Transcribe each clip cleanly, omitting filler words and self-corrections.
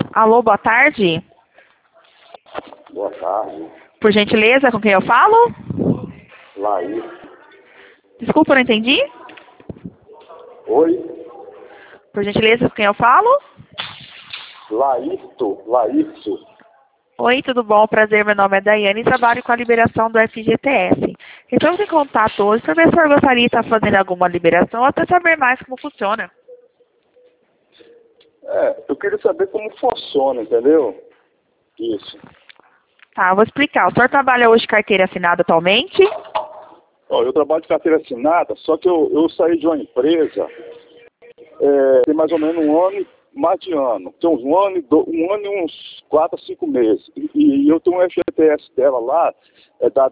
Alô, boa tarde. Boa tarde. Por gentileza, com quem eu falo? Laís. Desculpa, não entendi. Oi? Por gentileza, com quem eu falo? Laísto. Oi, tudo bom? Prazer, meu nome é Daiane e trabalho com a liberação do FGTS. Estamos em contato hoje para ver se o senhor gostaria de estar fazendo alguma liberação ou até saber mais como funciona. Eu queria saber como funciona, entendeu? Isso. Tá, eu vou explicar. O senhor trabalha hoje carteira assinada atualmente? Ó, eu trabalho de carteira assinada, só que eu saí de uma empresa tem mais ou menos mais de ano. Tem um ano e uns 4 a 5 meses. E eu tenho um FGTS dela lá, dá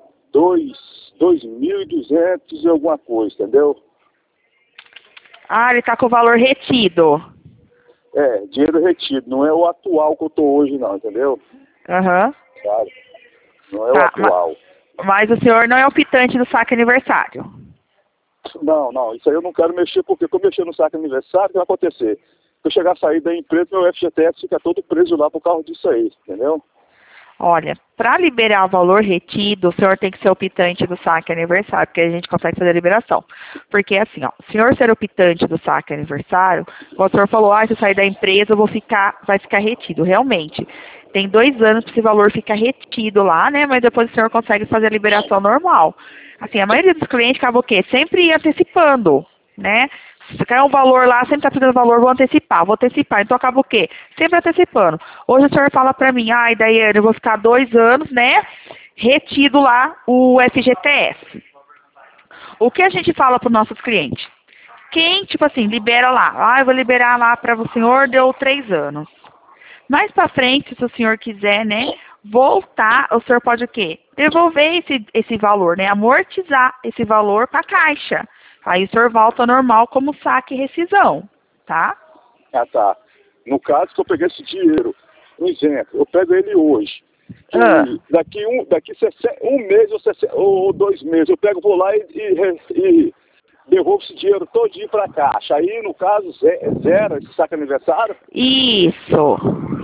2.200 e alguma coisa, entendeu? Ah, ele está com o valor retido. Dinheiro retido, não é o atual que eu tô hoje não, entendeu? Aham. Sabe? Não é o Tá, atual. mas o senhor não é o optante do saque aniversário. Não, isso aí eu não quero mexer, porque se eu mexer no saque aniversário, o que vai acontecer? Se eu chegar a sair da empresa, meu FGTS fica todo preso lá por causa disso aí, entendeu? Olha, para liberar o valor retido, o senhor tem que ser optante do saque aniversário, porque a gente consegue fazer a liberação. Porque assim, ó, o senhor ser optante do saque aniversário, o senhor falou, se eu sair da empresa, vai ficar retido. Realmente, tem 2 anos para esse valor ficar retido lá, né? Mas depois o senhor consegue fazer a liberação normal. Assim, a maioria dos clientes acaba o quê? Sempre antecipando, né? Se cai um valor lá, sempre está pedindo valor, vou antecipar. Então acaba o quê? Sempre antecipando. Hoje o senhor fala para mim, Daiane, eu vou ficar 2 anos, né? Retido lá o FGTS. O que a gente fala para os nossos clientes? Quem, tipo assim, libera lá. Eu vou liberar lá para o senhor, deu 3 anos. Mais para frente, se o senhor quiser, né? Voltar, o senhor pode o quê? Devolver esse valor, né? Amortizar esse valor para a caixa. Aí o senhor volta ao normal como saque e rescisão, tá? Ah, tá. No caso que eu peguei esse dinheiro, um exemplo, eu pego ele hoje. E daqui um mês ou 2 meses, eu pego, vou lá e devolvo esse dinheiro todinho para a caixa. Aí, no caso, zero esse saque aniversário? Isso.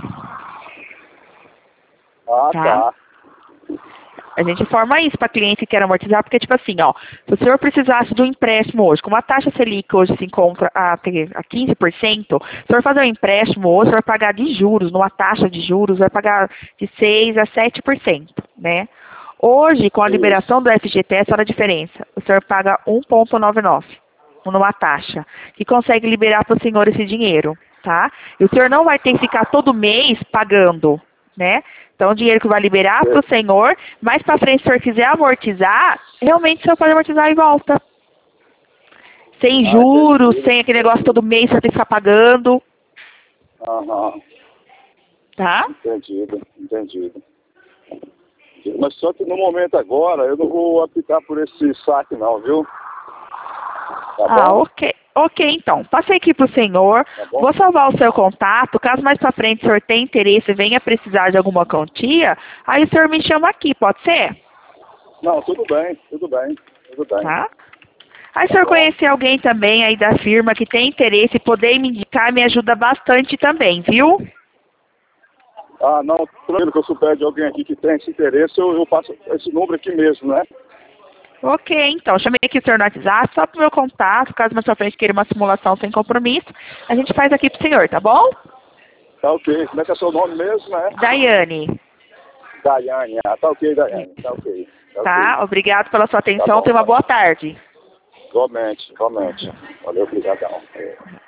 Ah, tá. A gente informa isso para cliente que quer amortizar, porque, tipo assim, ó, se o senhor precisasse de um empréstimo hoje, como a taxa Selic hoje se encontra a 15%, se o senhor fazer um empréstimo hoje, o senhor vai pagar de juros, numa taxa de juros, vai pagar de 6% a 7%, né? Hoje, com a liberação do FGTS, olha a diferença. O senhor paga 1,99 numa taxa, que consegue liberar para o senhor esse dinheiro, tá? E o senhor não vai ter que ficar todo mês pagando, né? Então, o dinheiro que vai liberar para o senhor, mais para frente, se o senhor quiser amortizar, realmente o senhor pode amortizar e volta. Sem juros, sem aquele negócio todo mês, o senhor tem que ficar pagando. Aham. Tá? Entendido. Mas só que no momento agora, eu não vou aplicar por esse saque não, viu? Tá bom? Ok, então. Passei aqui para o senhor. Tá bom? Vou salvar o seu contato. Caso mais para frente o senhor tenha interesse e venha precisar de alguma quantia, aí o senhor me chama aqui, pode ser? Não, tudo bem. Tá? Aí, se o senhor conhecer alguém também aí da firma que tem interesse e poder me indicar, me ajuda bastante também, viu? Ah, não, tranquilo, que eu souber de alguém aqui que tem esse interesse, eu passo esse número aqui mesmo, né? Ok, então. Chamei aqui o senhor no WhatsApp, só pro meu contato, caso mais pra frente queira uma simulação sem compromisso, a gente faz aqui pro senhor, tá bom? Tá ok. Como é que é seu nome mesmo, né? Daiane. Daiane. Ah, tá ok, Daiane. Tá ok. Tá? Obrigado pela sua atenção. Tá bom, Tenha uma boa tarde. Igualmente. Valeu, obrigadão.